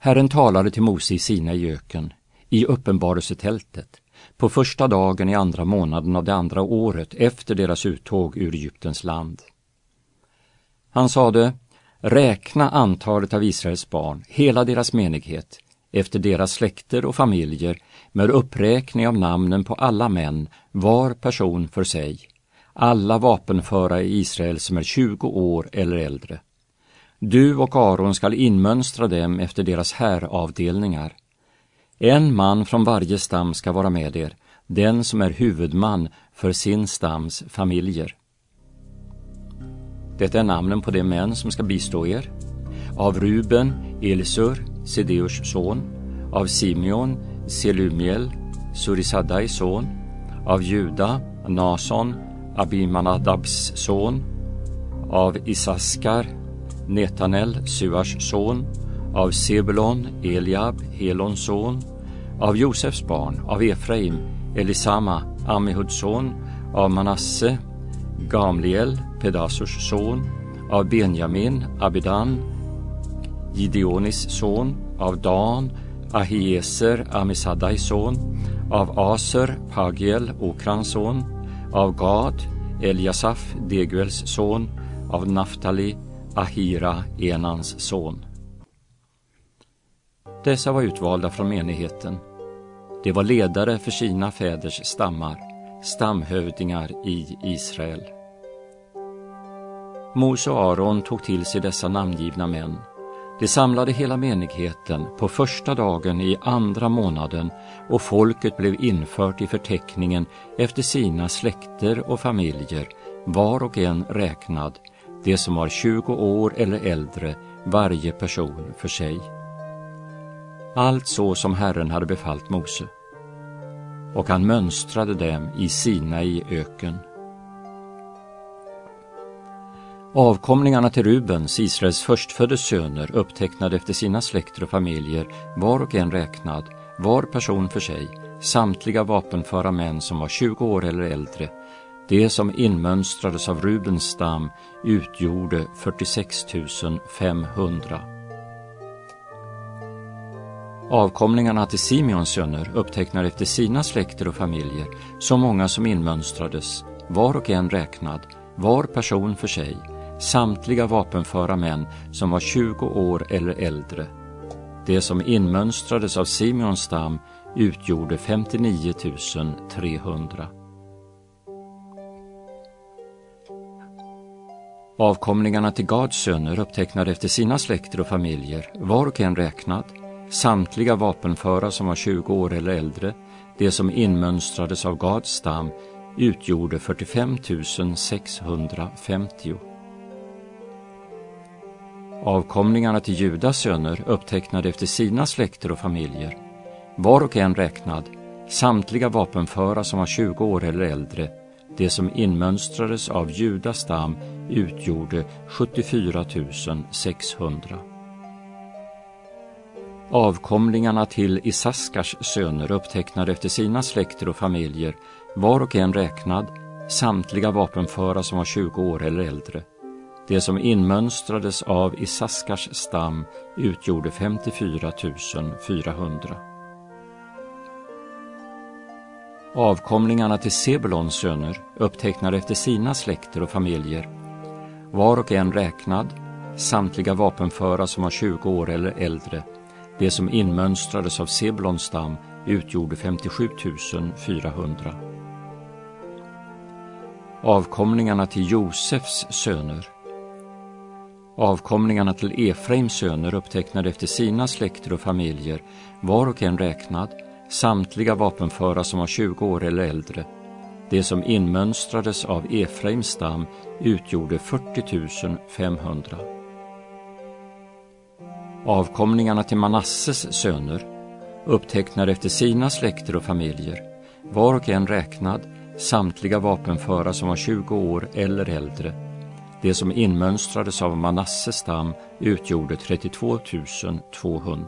Herren talade till Mose i Sinai öken, i uppenbarelsetältet, på första dagen i andra månaden av det andra året efter deras uttåg ur Egyptens land. Han sade: räkna antalet av Israels barn, hela deras menighet, efter deras släkter och familjer, med uppräkning av namnen på alla män, var person för sig, alla vapenföra i Israel som är 20 år eller äldre. Du och Aron skall inmönstra dem efter deras häravdelningar. En man från varje stam ska vara med er, den som är huvudman för sin stams familjer. Detta är namnen på de män som ska bistå er. Av Ruben, Elisur, Sedeus son. Av Simeon, Selumiel, Surisaddais son. Av Juda, Nason, Abimanadabs son. Av Isaskar, Netanel, Suars son. Av Sebulon, Eliab, Helons son. Av Josefs barn, av Efraim, Elisama, Amihuds son. Av Manasse, Gamliel, Pedasurs son. Av Benjamin, Abidan, Gideonis son. Av Dan, Ahieser, Amisaddais son. Av Aser, Pagiel, Okrans son. Av Gad, Eliasaf, Deguels son. Av Naftali, Ahira, Enans son. Dessa var utvalda från menigheten. De var ledare för sina fäders stammar, stamhövdingar i Israel. Mose och Aron tog till sig dessa namngivna män. De samlade hela menigheten på första dagen i andra månaden, och folket blev infört i förteckningen efter sina släkter och familjer, var och en räknad, det som var 20 år eller äldre, varje person för sig. Allt så som Herren hade befallt Mose. Och han mönstrade dem i Sinai öken. Avkomlingarna till Rubens, Israels förstfödde söner, upptecknade efter sina släkter och familjer, var och en räknad, var person för sig, samtliga vapenföra män som var 20 år eller äldre. Det som inmönstrades av Rubens stam utgjorde 46 500. Avkomlingarna till Simeons söner upptecknade efter sina släkter och familjer, så många som inmönstrades, var och en räknad, var person för sig, samtliga vapenföra män som var 20 år eller äldre. Det som inmönstrades av Simeons stam utgjorde 59 300. Avkomlingarna till Gads söner upptecknade efter sina släkter och familjer, var och en räknad, samtliga vapenföra som var 20 år eller äldre. Det som inmönstrades av Gads stam utgjorde 45 650. Avkomlingarna till Judas söner upptecknade efter sina släkter och familjer, var och en räknad, samtliga vapenföra som var 20 år eller äldre. Det som inmönstrades av Judas stam utgjorde 74 600. Avkomlingarna till Isaskars söner upptecknade efter sina släkter och familjer, var och en räknad, samtliga vapenföra som var 20 år eller äldre. Det som inmönstrades av Isaskars stam utgjorde 54 400. Avkomlingarna till Sebulons söner upptecknade efter sina släkter och familjer, var och en räknad, samtliga vapenföra som var 20 år eller äldre. Det som inmönstrades av Sebulons stam utgjorde 57 400. Avkomlingarna till Josefs söner. Avkomlingarna till Efraims söner upptecknade efter sina släkter och familjer, var och en räknad, samtliga vapenföra som var 20 år eller äldre. Det som inmönstrades av Efraims stam utgjorde 40 500. Avkomlingarna till Manasses söner upptecknade efter sina släkter och familjer, var och en räknad, samtliga vapenföra som var 20 år eller äldre. Det som inmönstrades av Manasses stam utgjorde 32 200.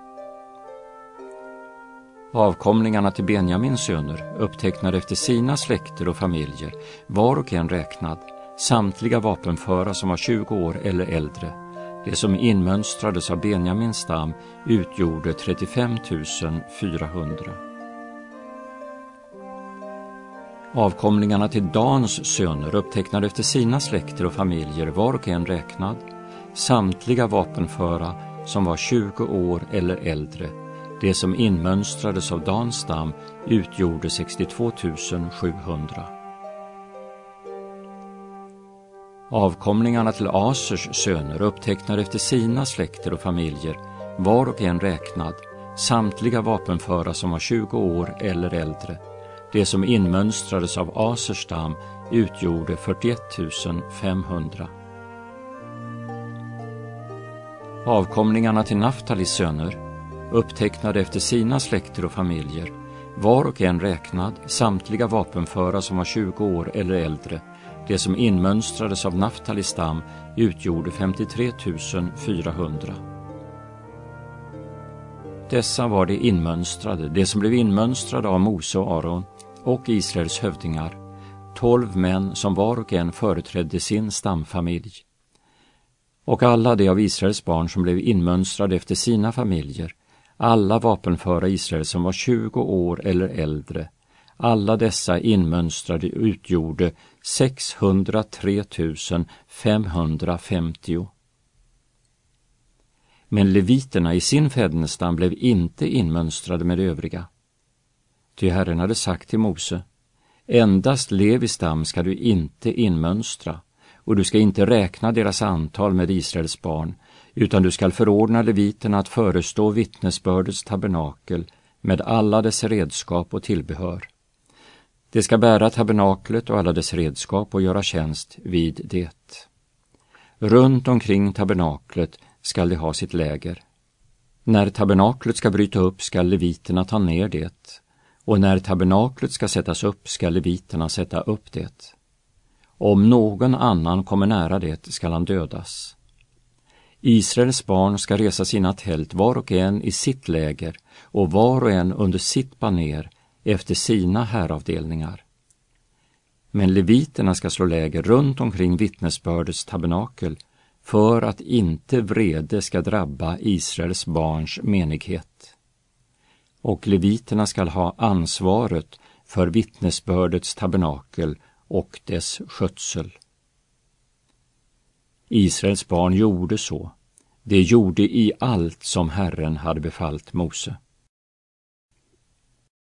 Avkomlingarna till Benjamins söner upptecknade efter sina släkter och familjer, var och en räknad, samtliga vapenföra som var 20 år eller äldre. Det som inmönstrades av Benjamins stam utgjorde 35 400. Avkomlingarna till Dans söner, upptecknade efter sina släkter och familjer, var och en räknad, samtliga vapenföra som var 20 år eller äldre. Det som inmönstrades av Dans stam utgjorde 62 700. Avkomlingarna till Asers söner, upptecknade efter sina släkter och familjer, var och en räknad, samtliga vapenföra som var 20 år eller äldre. Det som inmönstrades av Asers stam utgjorde 41 500. Avkomlingarna till Naftalis söner, upptecknade efter sina släkter och familjer, var och en räknad, samtliga vapenföra som var 20 år eller äldre. Det som inmönstrades av Naftalis stam utgjorde 53 400. Dessa var de inmönstrade, det som blev inmönstrade av Mose och Aron och Israels hövdingar, 12 män som var och en företrädde sin stamfamilj. Och alla de av Israels barn som blev inmönstrade efter sina familjer, alla vapenföra Israel som var 20 år eller äldre, alla dessa inmönstrade utgjorde 603 550. Men leviterna i sin fädernestam blev inte inmönstrade med övriga. Ty Herren hade sagt till Mose: endast Levis stam ska du inte inmönstra, och du ska inte räkna deras antal med Israels barn, utan du skall förordna leviterna att förestå vittnesbördets tabernakel med alla dess redskap och tillbehör. De ska bära tabernaklet och alla dess redskap och göra tjänst vid det. Runt omkring tabernaklet skall de ha sitt läger. När tabernaklet ska bryta upp skall leviterna ta ner det, och när tabernaklet ska sättas upp skall leviterna sätta upp det. Om någon annan kommer nära det skall han dödas. Israels barn ska resa sina tält var och en i sitt läger och var och en under sitt baner efter sina häravdelningar. Men leviterna ska slå läger runt omkring vittnesbördets tabernakel för att inte vrede ska drabba Israels barns menighet. Och leviterna ska ha ansvaret för vittnesbördets tabernakel och dess skötsel. Israels barn gjorde så. De gjorde i allt som Herren hade befallt Mose.